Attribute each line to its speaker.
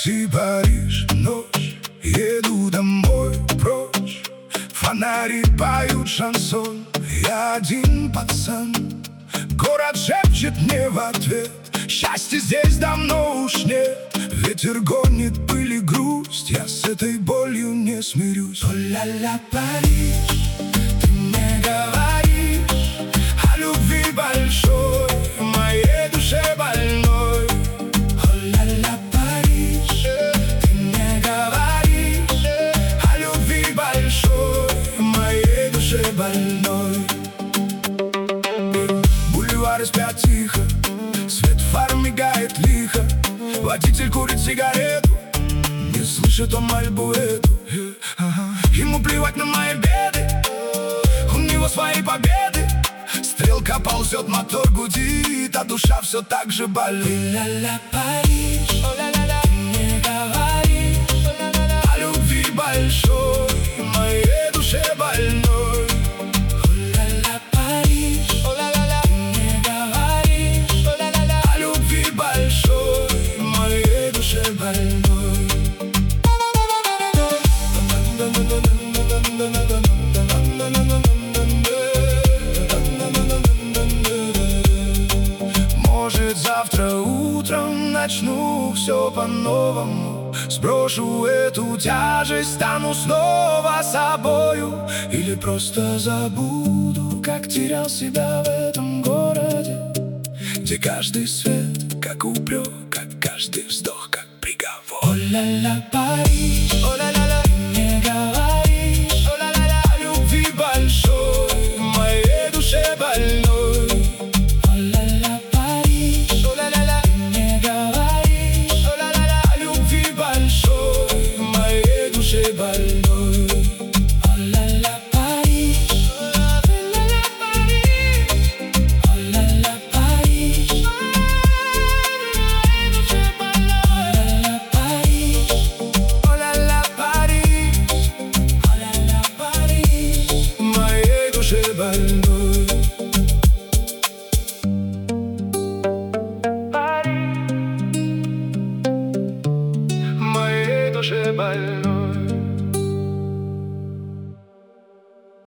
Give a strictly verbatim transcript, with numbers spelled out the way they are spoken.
Speaker 1: такси Париж, ночь, еду домой прочь. Фонари поют шансон, я один пацан. Город шепчет мне в ответ: счастья здесь давно уж нет. Ветер гонит пыль и грусть, я с этой болью не смирюсь. О-ля-ля, Париж, ты мне говоришь о любви большой, моей душе больной. О-ля-ля, Париж, ты мне говоришь о любви большой, моей душе больной. Бульвары спят тихо, свет фар мигает лихо. Водитель курит сигарету, не слышит он мольбу эту. Ему плевать на мои беды, у него свои победы. Стрелка ползет, мотор гудит, а душа все так же болит. Ля-ля, Париж, ты мне говоришь о любви большой, моей душе больной. Ля-ля, Париж, ты мне говоришь о любви большой, моей душе больной. Может, завтра утром начну все по-новому, сброшу эту тяжесть, стану снова собою. Или просто забуду, как терял себя в этом городе, где каждый свет как упрек, как каждый вздох как приговор. О-ля-ля, Париж, о-ля-ля-ля, ты мне говоришь о любви большой, моей душе больной. О-ля-ля, Париж, о-ля-ля-ля, ты мне говоришь о любви большой, моей душе больной. О-ля-ля, Париж, о-ля-ля, Париж, о-ля-ля, Париж, моей душе больной.